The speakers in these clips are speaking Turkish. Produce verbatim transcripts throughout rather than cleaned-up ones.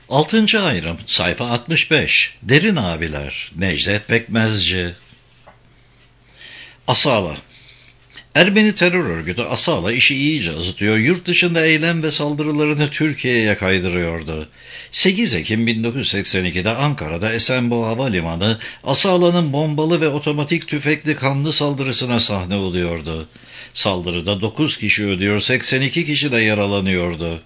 Altıncı ayrım, sayfa altmış beş. Derin abiler, Necdet Pekmezci. Asala. Ermeni terör örgütü Asala işi iyice azıtıyor, yurt dışında eylem ve saldırılarını Türkiye'ye kaydırıyordu. sekiz Ekim bin dokuz yüz seksen ikide Ankara'da Esenboğa Havalimanı, Asala'nın bombalı ve otomatik tüfekli kanlı saldırısına sahne oluyordu. Saldırıda dokuz kişi ölüyor, seksen iki kişi de yaralanıyordu.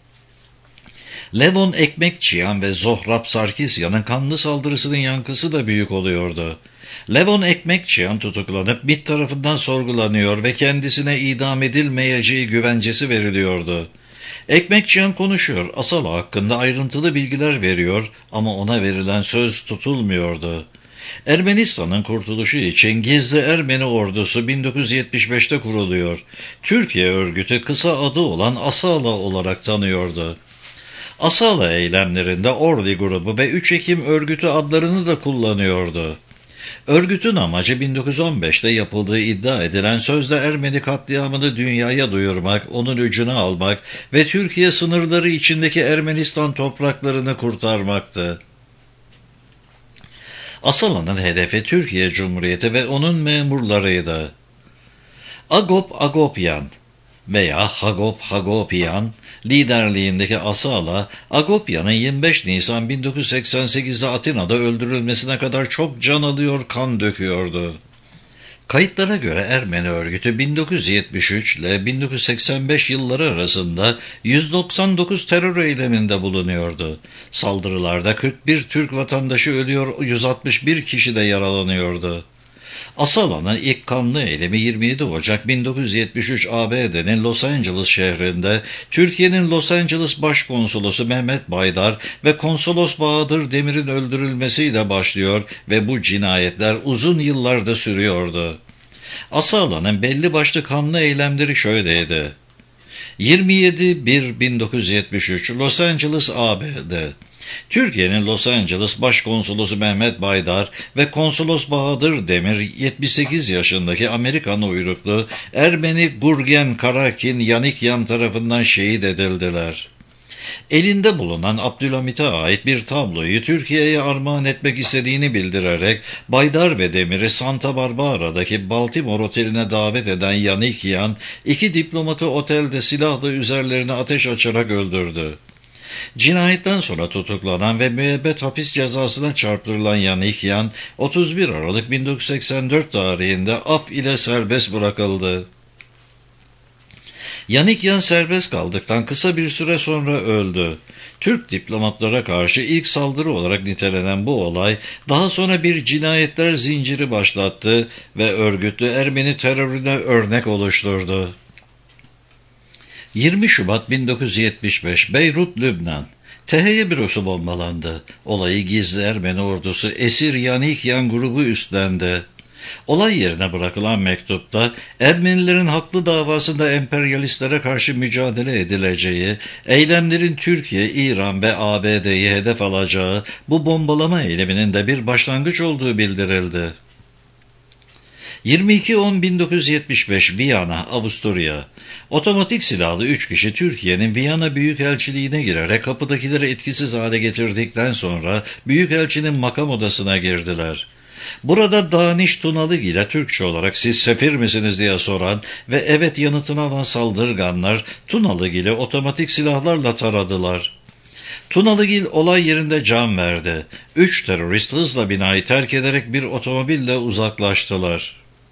Levon Ekmekçiyan ve Zohrab Sarkisyan'ın kanlı saldırısının yankısı da büyük oluyordu. Levon Ekmekçiyan tutuklanıp MİT tarafından sorgulanıyor ve kendisine idam edilmeyeceği güvencesi veriliyordu. Ekmekçiyan konuşuyor, Asala hakkında ayrıntılı bilgiler veriyor ama ona verilen söz tutulmuyordu. Ermenistan'ın kurtuluşu için Gizli Ermeni Ordusu bin dokuz yüz yetmiş beşte kuruluyor. Türkiye örgütü kısa adı olan Asala olarak tanıyordu. Asala eylemlerinde Orli grubu ve üç Ekim örgütü adlarını da kullanıyordu. Örgütün amacı bin dokuz yüz on beşte yapıldığı iddia edilen sözde Ermeni katliamını dünyaya duyurmak, onun öcünü almak ve Türkiye sınırları içindeki Ermenistan topraklarını kurtarmaktı. Asala'nın hedefi Türkiye Cumhuriyeti ve onun memurlarıydı. Agop Agopyan veya Hagop Hagopyan liderliğindeki Asala, Agopyan'ın yirmi beş Nisan bin dokuz yüz seksen sekizde Atina'da öldürülmesine kadar çok can alıyor, kan döküyordu. Kayıtlara göre Ermeni örgütü bin dokuz yüz yetmiş üç ile bin dokuz yüz seksen beş yılları arasında yüz doksan dokuz terör eyleminde bulunuyordu. Saldırılarda kırk bir Türk vatandaşı ölüyor, yüz altmış bir kişi de yaralanıyordu. Asala'nın ilk kanlı eylemi yirmi yedi Ocak bin dokuz yüz yetmiş üç A B D'nin Los Angeles şehrinde Türkiye'nin Los Angeles Başkonsolosu Mehmet Baydar ve Konsolos Bahadır Demir'in öldürülmesiyle başlıyor ve bu cinayetler uzun yıllarda sürüyordu. Asala'nın belli başlı kanlı eylemleri şöyleydi. yirmi yedi bir bin dokuz yüz yetmiş üç Los Angeles A B D Türkiye'nin Los Angeles Başkonsolosu Mehmet Baydar ve Konsolos Bahadır Demir yetmiş sekiz yaşındaki Amerikan uyruklu Ermeni Gurgen Karakin Yanikyan tarafından şehit edildiler. Elinde bulunan Abdülhamit'e ait bir tabloyu Türkiye'ye armağan etmek istediğini bildirerek Baydar ve Demir'i Santa Barbara'daki Baltimore Oteli'ne davet eden Yanikyan, iki diplomatı otelde silahla üzerlerine ateş açarak öldürdü. Cinayetten sonra tutuklanan ve müebbet hapis cezasına çarptırılan Yanikyan, otuz bir Aralık bin dokuz yüz seksen dört tarihinde af ile serbest bırakıldı. Yanikyan serbest kaldıktan kısa bir süre sonra öldü. Türk diplomatlara karşı ilk saldırı olarak nitelenen bu olay, daha sonra bir cinayetler zinciri başlattı ve örgütlü Ermeni terörüne örnek oluşturdu. yirmi Şubat bin dokuz yüz yetmiş beş Beyrut, Lübnan. T H Y bürosu bombalandı. Olayı Gizli Ermeni Ordusu Esir Yanikyan grubu üstlendi. Olay yerine bırakılan mektupta Ermenilerin haklı davasında emperyalistlere karşı mücadele edileceği, eylemlerin Türkiye, İran ve A B D'yi hedef alacağı, bu bombalama eyleminin de bir başlangıç olduğu bildirildi. yirmi iki on bin dokuz yüz yetmiş beş Viyana, Avusturya. Otomatik silahlı üç kişi Türkiye'nin Viyana Büyükelçiliğine girerek kapıdakileri etkisiz hale getirdikten sonra Büyükelçinin makam odasına girdiler. Burada Daniş Tunalıgil ile Türkçe olarak siz sefir misiniz diye soran ve evet yanıtını alan saldırganlar Tunalıgil'i otomatik silahlarla taradılar. Tunalıgil olay yerinde can verdi. Üç terörist hızla binayı terk ederek bir otomobille uzaklaştılar.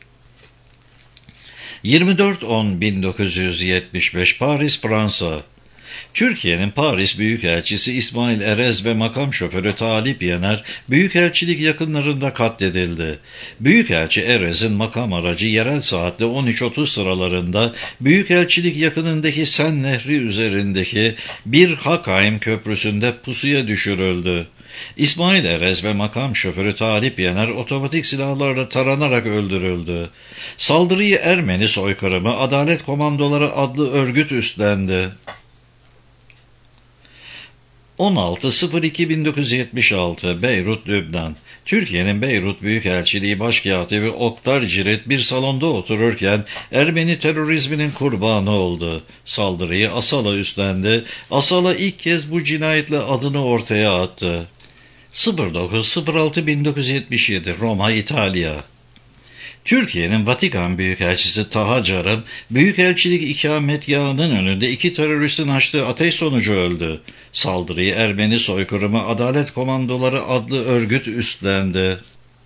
yirmi dört on bin dokuz yüz yetmiş beş Paris, Fransa. Türkiye'nin Paris Büyükelçisi İsmail Erez ve makam şoförü Talip Yener, Büyükelçilik yakınlarında katledildi. Büyükelçi Erez'in makam aracı yerel saatte on üç otuz sıralarında Büyükelçilik yakınındaki Sen Nehri üzerindeki bir Hakheim Köprüsü'nde pusuya düşürüldü. İsmail Erez ve makam şoförü Talip Yener otomatik silahlarla taranarak öldürüldü. Saldırıyı Ermeni Soykırımı Adalet Komandoları adlı örgüt üstlendi. Saldırıyı Ermeni Soykırımı Adalet Komandoları adlı örgüt üstlendi. Saldırıyı Ermeni Soykırımı Adalet Komandoları adlı örgüt üstlendi. Saldırıyı Ermeni Soykırımı Adalet Komandoları adlı örgüt üstlendi. on altı Ekim bin dokuz yüz yetmiş altı Beyrut, Lübnan. Türkiye'nin Beyrut Büyükelçiliği Başkatibi Oktar Cirit bir salonda otururken Ermeni terörizminin kurbanı oldu. Saldırıyı Asala üstlendi. Asala ilk kez bu cinayetle adını ortaya attı. dokuz altı bin dokuz yüz yetmiş yedi Roma, İtalya. Türkiye'nin Vatikan Büyükelçisi Taha Carım, Büyükelçilik ikametgahının önünde iki teröristin açtığı ateş sonucu öldü. Saldırıyı Ermeni Soykırımı Adalet Komandoları adlı örgüt üstlendi.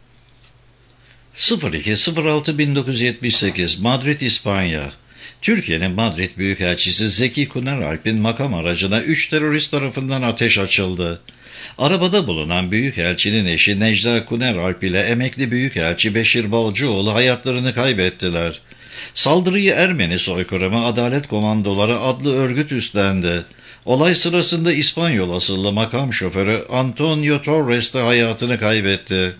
iki altı bin dokuz yüz yetmiş sekiz Madrid, İspanya. Türkiye'nin Madrid Büyükelçisi Zeki Kuneralp'in makam aracına üç terörist tarafından ateş açıldı. Arabada bulunan Büyükelçinin eşi Necla Kuneralp ile emekli Büyükelçi Beşir Balcıoğlu hayatlarını kaybettiler. Saldırıyı Ermeni Soykırımı Adalet Komandoları adlı örgüt üstlendi. Olay sırasında İspanyol asıllı makam şoförü Antonio Torres de hayatını kaybetti.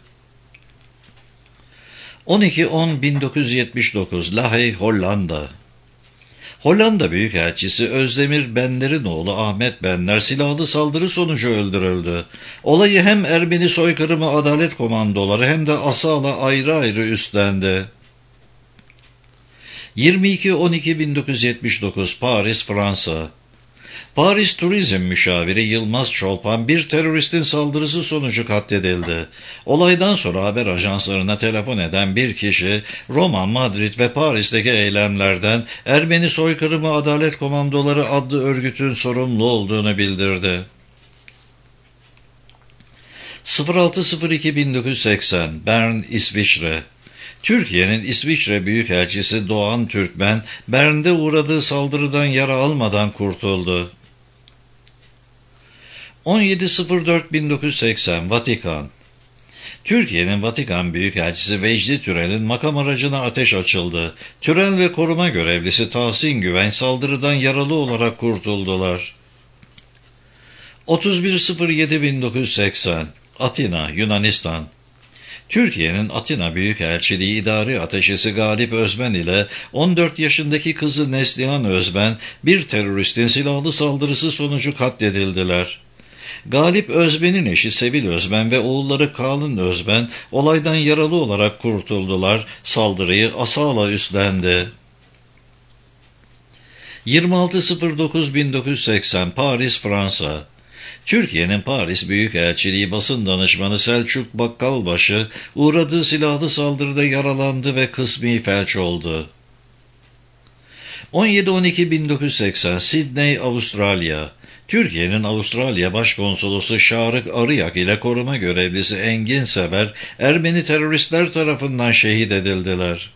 on iki on bin dokuz yüz yetmiş dokuz La Haye, Hollanda. Hollanda Büyükelçisi Özdemir Benler'in oğlu Ahmet Benler silahlı saldırı sonucu öldürüldü. Olayı hem Ermeni Soykırımı Adalet Komandoları hem de Asala ayrı ayrı üstlendi. yirmi iki on iki bin dokuz yüz yetmiş dokuz Paris, Fransa. Paris Turizm Müşaviri Yılmaz Çolpan bir teröristin saldırısı sonucu katledildi. Olaydan sonra haber ajanslarına telefon eden bir kişi Roma, Madrid ve Paris'teki eylemlerden Ermeni Soykırımı Adalet Komandoları adlı örgütün sorumlu olduğunu bildirdi. altı iki bin dokuz yüz seksen Bern, İsviçre. Türkiye'nin İsviçre Büyükelçisi Doğan Türkmen, Bern'de uğradığı saldırıdan yara almadan kurtuldu. on yedi dört bin dokuz yüz seksen Vatikan. Türkiye'nin Vatikan Büyükelçisi Vecdi Türel'in makam aracına ateş açıldı. Türel ve koruma görevlisi Tahsin Güvenç saldırıdan yaralı olarak kurtuldular. otuz bir yedi bin dokuz yüz seksen Atina, Yunanistan. Türkiye'nin Atina Büyükelçiliği İdari Ateşesi Galip Özben ile on dört yaşındaki kızı Neslihan Özben bir teröristin silahlı saldırısı sonucu katledildiler. Galip Özben'in eşi Sevil Özben ve oğulları Kalın Özben olaydan yaralı olarak kurtuldular. Saldırıyı Asala üstlendi. yirmi altı dokuz bin dokuz yüz seksen Paris, Fransa. Türkiye'nin Paris Büyükelçiliği basın danışmanı Selçuk Bakkalbaşı uğradığı silahlı saldırıda yaralandı ve kısmi felç oldu. on yedi on iki bin dokuz yüz seksen Sydney, Avustralya. Türkiye'nin Avustralya Başkonsolosu Şarık Arıyak ile koruma görevlisi Engin Sever, Ermeni teröristler tarafından şehit edildiler.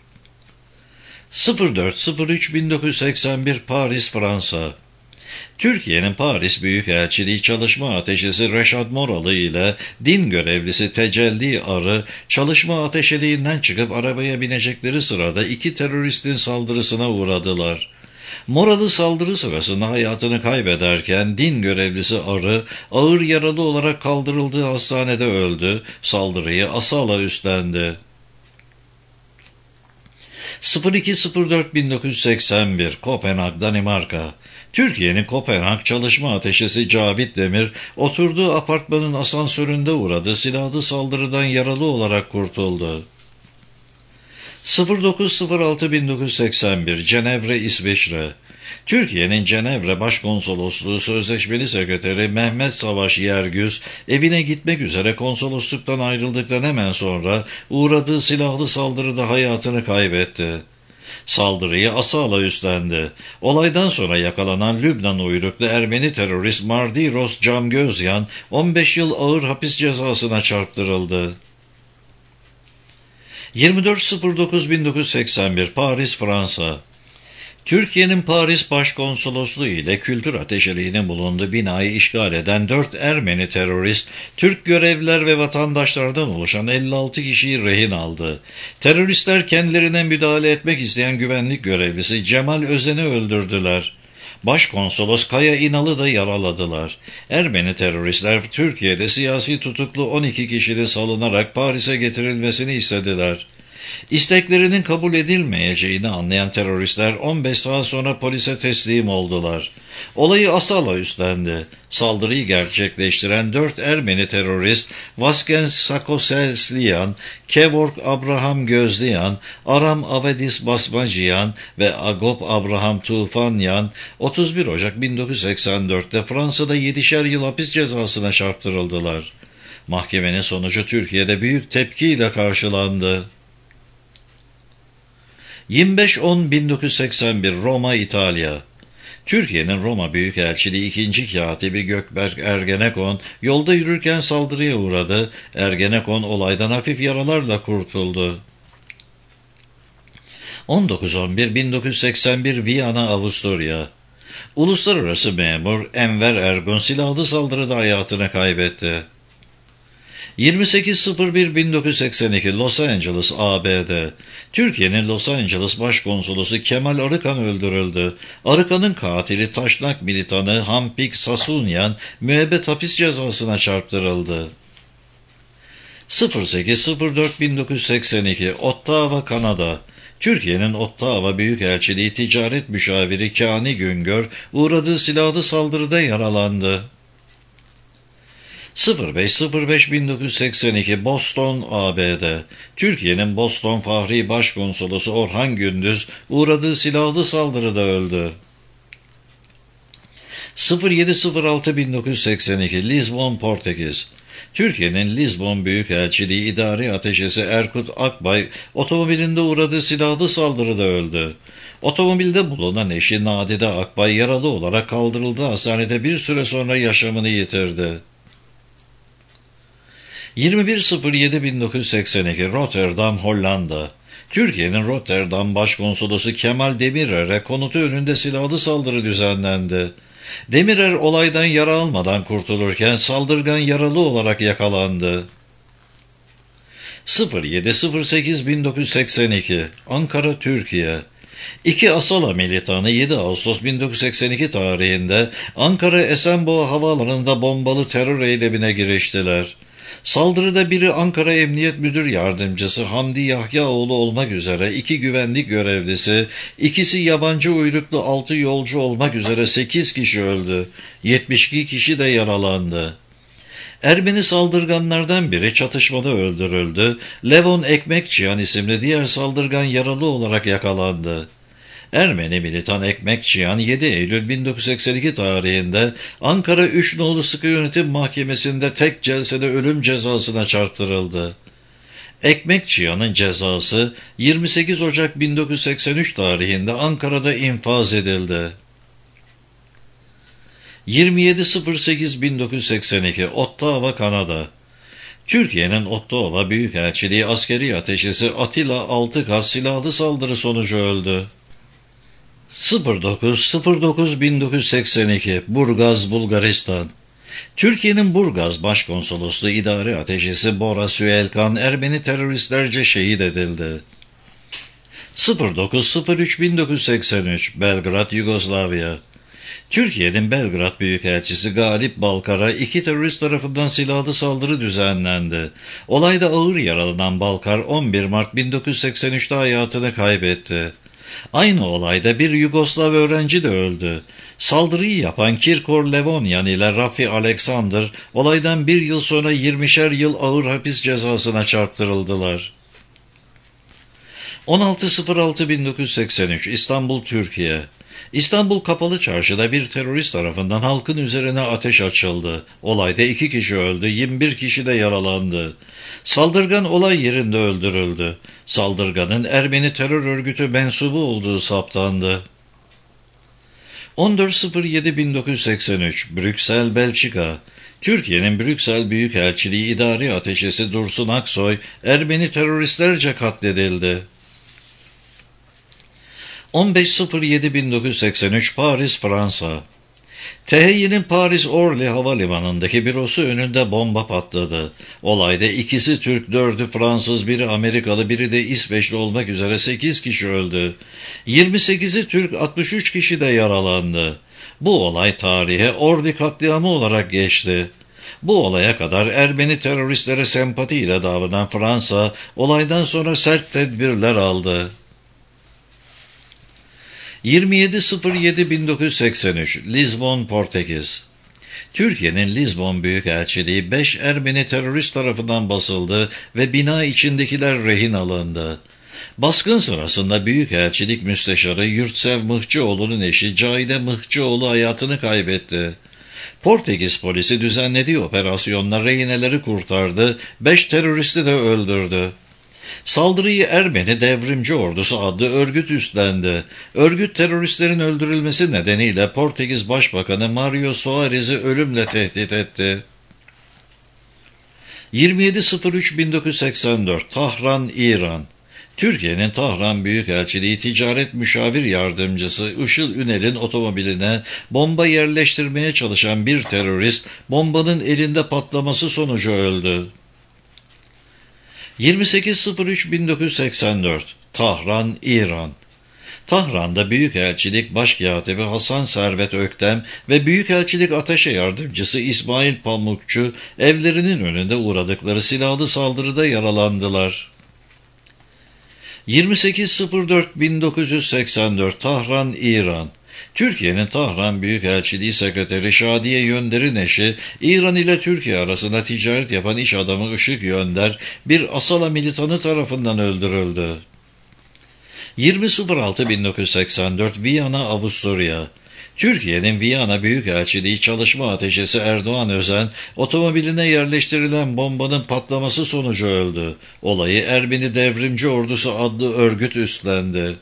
dört üç bin dokuz yüz seksen bir Paris, Fransa. Türkiye'nin Paris Büyükelçiliği Çalışma Ateşesi Reşat Moralı ile din görevlisi Tecelli Arı, çalışma ateşeliğinden çıkıp arabaya binecekleri sırada iki teröristin saldırısına uğradılar. Moralı saldırı sırasında hayatını kaybederken din görevlisi Arı ağır yaralı olarak kaldırıldığı hastanede öldü. Saldırıyı Asala üstlendi. iki dört bin dokuz yüz seksen bir Kopenhag, Danimarka. Türkiye'nin Kopenhag Çalışma Ateşesi Cavit Demir, oturduğu apartmanın asansöründe uğradığı silahlı saldırıdan yaralı olarak kurtuldu. dokuz altı bin dokuz yüz seksen bir Cenevre, İsviçre. Türkiye'nin Cenevre Başkonsolosluğu Sözleşmeli Sekreteri Mehmet Savaş Yergüz, evine gitmek üzere konsolosluktan ayrıldıktan hemen sonra uğradığı silahlı saldırıda hayatını kaybetti. Saldırıyı Asala üstlendi. Olaydan sonra yakalanan Lübnan uyruklu Ermeni terörist Mardiros Camgözyan, on beş yıl ağır hapis cezasına çarptırıldı. yirmi dört dokuz bin dokuz yüz seksen bir Paris, Fransa. Türkiye'nin Paris Başkonsolosluğu ile kültür ateşeliğinin bulunduğu binayı işgal eden dört Ermeni terörist, Türk görevliler ve vatandaşlardan oluşan elli altı kişiyi rehin aldı. Teröristler kendilerine müdahale etmek isteyen güvenlik görevlisi Cemal Özen'i öldürdüler. Başkonsolos Kaya İnal'ı da yaraladılar. Ermeni teröristler Türkiye'de siyasi tutuklu on iki kişinin salınarak Paris'e getirilmesini istediler. İsteklerinin kabul edilmeyeceğini anlayan teröristler on beş saat sonra polise teslim oldular. Olayı Asala üstlendi. Saldırıyı gerçekleştiren dört Ermeni terörist Vasken Sakoselsliyan, Kevork Abraham Gözleyan, Aram Avedis Basmacıyan ve Agop Abraham Tufanyan otuz bir Ocak bin dokuz yüz seksen dörtte Fransa'da yedişer yıl hapis cezasına çarptırıldılar. Mahkemenin sonucu Türkiye'de büyük tepkiyle karşılandı. yirmi beş on bin dokuz yüz seksen bir Roma, İtalya. Türkiye'nin Roma Büyükelçiliği ikinci katibi Gökberk Ergenekon yolda yürürken saldırıya uğradı. Ergenekon olaydan hafif yaralarla kurtuldu. on dokuz on bir bin dokuz yüz seksen bir Viyana, Avusturya. Uluslararası memur Enver Ergun silahlı saldırıda hayatını kaybetti. yirmi sekiz bir bin dokuz yüz seksen iki Los Angeles, A B D. Türkiye'nin Los Angeles Başkonsolosu Kemal Arıkan öldürüldü. Arıkan'ın katili taşnak militanı Hampik Sasunyan müebbet hapis cezasına çarptırıldı. sekiz dört bin dokuz yüz seksen iki Ottawa, Kanada. Türkiye'nin Ottawa Büyükelçiliği Ticaret Müşaviri Kani Güngör uğradığı silahlı saldırıda yaralandı. beş beş bin dokuz yüz seksen iki Boston, A B D. Türkiye'nin Boston Fahri Başkonsolosu Orhan Gündüz uğradığı silahlı saldırıda öldü. yedi altı bin dokuz yüz seksen iki Lizbon, Portekiz. Türkiye'nin Lizbon Büyükelçiliği İdari Ateşesi Erkut Akbay otomobilinde uğradığı silahlı saldırıda öldü. Otomobilde bulunan eşi Nadide Akbay yaralı olarak kaldırıldığı hastanede bir süre sonra yaşamını yitirdi. yirmi bir yedi bin dokuz yüz seksen iki Rotterdam, Hollanda. Türkiye'nin Rotterdam Başkonsolosu Kemal Demirer'e konutu önünde silahlı saldırı düzenlendi. Demirer olaydan yara almadan kurtulurken saldırgan yaralı olarak yakalandı. yedi sekiz bin dokuz yüz seksen iki Ankara, Türkiye. İki Asala militanı yedi Ağustos bin dokuz yüz seksen iki tarihinde Ankara Esenboğa Havaalanı'nda bombalı terör eylemine giriştiler. Saldırıda biri Ankara Emniyet Müdür Yardımcısı Hamdi Yahyaoğlu olmak üzere iki güvenlik görevlisi, ikisi yabancı uyruklu altı yolcu olmak üzere sekiz kişi öldü, yetmiş iki kişi de yaralandı. Ermeni saldırganlardan biri çatışmada öldürüldü, Levon Ekmekçiyan isimli diğer saldırgan yaralı olarak yakalandı. Ermeni militan Ekmekçiyan yedi Eylül bin dokuz yüz seksen iki tarihinde Ankara üç Nolu Sıkı Yönetim Mahkemesi'nde tek celsede ölüm cezasına çarptırıldı. Ekmekçiyan'ın cezası yirmi sekiz Ocak bin dokuz yüz seksen üç tarihinde Ankara'da infaz edildi. yirmi yedi sekiz bin dokuz yüz seksen iki Ottawa, Kanada. Türkiye'nin Ottawa Büyükelçiliği askeri ateşesi Atilla Altıkas silahlı saldırı sonucu öldü. dokuz dokuz bin dokuz yüz seksen iki Burgaz, Bulgaristan. Türkiye'nin Burgaz Başkonsolosluğu İdari Ateşesi Bora Süelkan Ermeni teröristlerce şehit edildi. dokuz üç bin dokuz yüz seksen üç Belgrad, Yugoslavya. Türkiye'nin Belgrad Büyükelçisi Galip Balkar'a iki terörist tarafından silahlı saldırı düzenlendi. Olayda ağır yaralanan Balkar on bir Mart bin dokuz yüz seksen üçte hayatını kaybetti. Aynı olayda bir Yugoslav öğrenci de öldü. Saldırıyı yapan Kirkor Levonyan ile Rafi Alexander olaydan bir yıl sonra yirmişer yıl ağır hapis cezasına çarptırıldılar. on altı altı bin dokuz yüz seksen üç İstanbul, Türkiye. İstanbul Kapalı Çarşı'da bir terörist tarafından halkın üzerine ateş açıldı. Olayda iki kişi öldü, yirmi bir kişi de yaralandı. Saldırgan olay yerinde öldürüldü. Saldırganın Ermeni terör örgütü mensubu olduğu saptandı. on dört yedi bin dokuz yüz seksen üç Brüksel, Belçika. Türkiye'nin Brüksel Büyükelçiliği İdari Ateşesi Dursun Aksoy Ermeni teröristlerce katledildi. on beş yedi bin dokuz yüz seksen üç Paris, Fransa. T H Y'nin Paris Orly Havalimanı'ndaki bürosu önünde bomba patladı. Olayda ikisi Türk, dördü Fransız, biri Amerikalı, biri de İsveçli olmak üzere sekiz kişi öldü. yirmi sekizi Türk, altmış üç kişi de yaralandı. Bu olay tarihe Orly katliamı olarak geçti. Bu olaya kadar Ermeni teröristlere sempatiyle davranan Fransa, olaydan sonra sert tedbirler aldı. yirmi yedi Eylül yedi bin dokuz yüz seksen üç Lizbon, Portekiz. Türkiye'nin Lizbon Büyükelçiliği beş Ermeni terörist tarafından basıldı ve bina içindekiler rehin alındı. Baskın sırasında Büyükelçilik Müsteşarı Yurtsev Mıhçıoğlu'nun eşi Cahide Mıhçıoğlu hayatını kaybetti. Portekiz polisi düzenlediği operasyonla rehineleri kurtardı, beş teröristi de öldürdü. Saldırıyı Ermeni Devrimci Ordusu adlı örgüt üstlendi. Örgüt teröristlerin öldürülmesi nedeniyle Portekiz Başbakanı Mario Soares'i ölümle tehdit etti. yirmi yedi Eylül bin dokuz yüz seksen dört Tahran, İran. Türkiye'nin Tahran Büyükelçiliği Ticaret Müşavir Yardımcısı Işıl Ünel'in otomobiline bomba yerleştirmeye çalışan bir terörist bombanın elinde patlaması sonucu öldü. yirmi sekiz Eylül bin dokuz yüz seksen dört Tahran, İran. Tahran'da Büyükelçilik Başkatibi Hasan Servet Öktem ve Büyükelçilik Ateşe Yardımcısı İsmail Pamukçu evlerinin önünde uğradıkları silahlı saldırıda yaralandılar. yirmi sekiz Eylül bin dokuz yüz seksen dört Tahran, İran. Türkiye'nin Tahran Büyükelçiliği Sekreteri Şadiye Yönder'in eşi, İran ile Türkiye arasında ticaret yapan iş adamı Işık Yönder, bir Asala militanı tarafından öldürüldü. yirmi Eylül bin dokuz yüz seksen dört Viyana, Avusturya. Türkiye'nin Viyana Büyükelçiliği Çalışma Ateşesi Erdoğan Özen, otomobiline yerleştirilen bombanın patlaması sonucu öldü. Olayı Ermeni Devrimci Ordusu adlı örgüt üstlendi.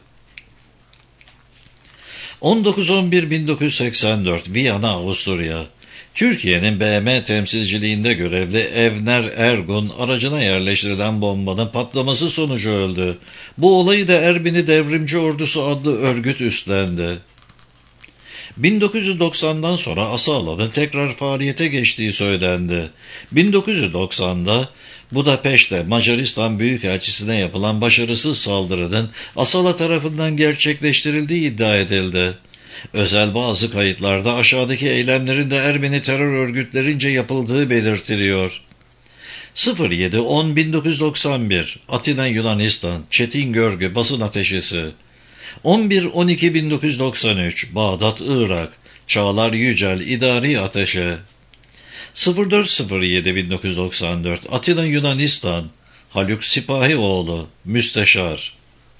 on dokuz on bir bin dokuz yüz seksen dört Viyana, Avusturya. Türkiye'nin B M temsilciliğinde görevli Evner Ergun aracına yerleştirilen bombanın patlaması sonucu öldü. Bu olayı da Ermeni Devrimci Ordusu adlı örgüt üstlendi. bin dokuz yüz doksandan sonra Asala'nın tekrar faaliyete geçtiği söylendi. bin dokuz yüz doksanda Budapeşte Macaristan Büyükelçisi'ne yapılan başarısız saldırının Asala tarafından gerçekleştirildiği iddia edildi. Özel bazı kayıtlarda aşağıdaki eylemlerin de Ermeni terör örgütlerince yapıldığı belirtiliyor. yedi on bin dokuz yüz doksan bir Atina, Yunanistan. Çetin Görgü basın ateşesi. on bir on iki bin dokuz yüz doksan üç Bağdat, Irak. Çağlar Yücel idari ateşe. dört yedi bin dokuz yüz doksan dört Atina, Yunanistan. Haluk Sipahioğlu müsteşar.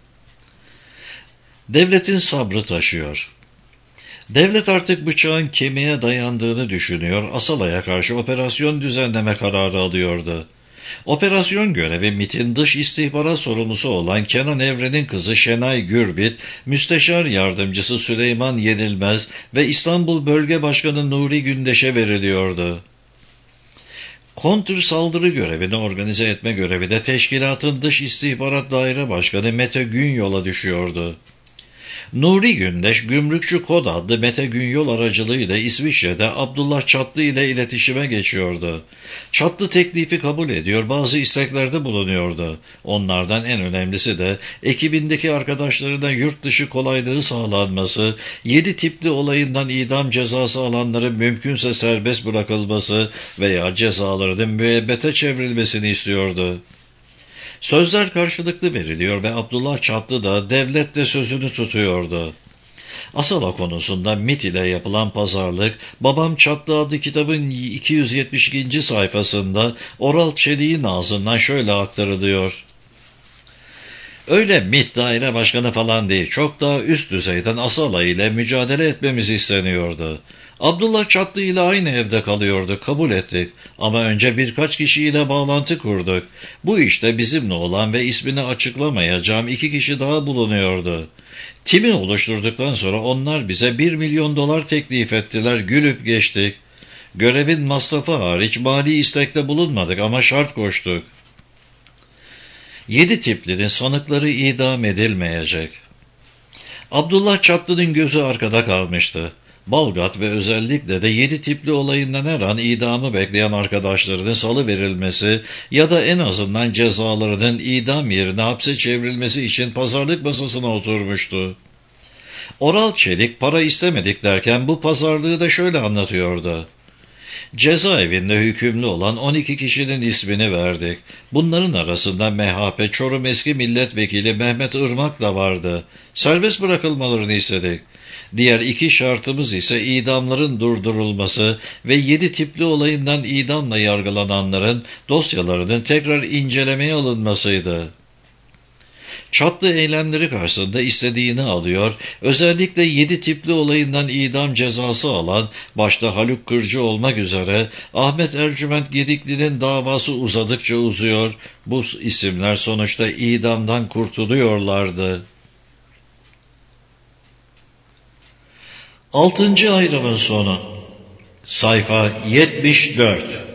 Devletin sabrı taşıyor. Devlet artık bıçağın kemiğe dayandığını düşünüyor, Asala'ya karşı operasyon düzenleme kararı alıyordu. Operasyon görevi MİT'in dış istihbarat sorumlusu olan Kenan Evren'in kızı Şenay Gürbüz, Müsteşar Yardımcısı Süleyman Yenilmez ve İstanbul Bölge Başkanı Nuri Gündeş'e veriliyordu. Kontr saldırı görevini organize etme görevi de teşkilatın Dış İstihbarat Daire Başkanı Mete Günyol'a düşüyordu. Nuri Gündeş, Gümrükçü Kod adlı Mete Günyol aracılığıyla İsviçre'de Abdullah Çatlı ile iletişime geçiyordu. Çatlı teklifi kabul ediyor, bazı isteklerde bulunuyordu. Onlardan en önemlisi de ekibindeki arkadaşlarına yurt dışı kolaylığı sağlanması, yedi tipli olayından idam cezası alanların mümkünse serbest bırakılması veya cezalarının müebbete çevrilmesini istiyordu. Sözler karşılıklı veriliyor ve Abdullah Çatlı da devlet de sözünü tutuyordu. Asala konusunda MİT ile yapılan pazarlık, Babam Çatlı adlı kitabın iki yüz yetmiş ikinci sayfasında Oral Çelik'in ağzından şöyle aktarılıyor. Öyle MİT daire başkanı falan değil, çok daha üst düzeyden Asala ile mücadele etmemiz isteniyordu. Abdullah Çatlı ile aynı evde kalıyordu, kabul ettik. Ama önce birkaç kişiyle bağlantı kurduk. Bu işte bizimle olan ve ismini açıklamayacağım iki kişi daha bulunuyordu. Timi oluşturduktan sonra onlar bize bir milyon dolar teklif ettiler, gülüp geçtik. Görevin masrafı hariç mali istekte bulunmadık ama şart koştuk. Yedi tiplinin sanıkları idam edilmeyecek. Abdullah Çatlı'nın gözü arkada kalmıştı. Balgat ve özellikle de yedi tipli olayından her an idamı bekleyen arkadaşlarının salı verilmesi ya da en azından cezalarının idam yerine hapse çevrilmesi için pazarlık masasına oturmuştu. Oral Çelik para istemedik derken bu pazarlığı da şöyle anlatıyordu. Cezaevinde hükümlü olan on iki kişinin ismini verdik. Bunların arasında M H P Çorum eski milletvekili Mehmet Irmak da vardı. Serbest bırakılmalarını istedik. Diğer iki şartımız ise idamların durdurulması ve yedi tipli olayından idamla yargılananların dosyalarının tekrar incelemeye alınmasıydı. Çatlı eylemleri karşısında istediğini alıyor, özellikle yedi tipli olayından idam cezası alan, başta Haluk Kırcı olmak üzere Ahmet Ercüment Gedikli'nin davası uzadıkça uzuyor, bu isimler sonuçta idamdan kurtuluyorlardı. Altıncı ayrımın sonu. Sayfa yetmiş dört.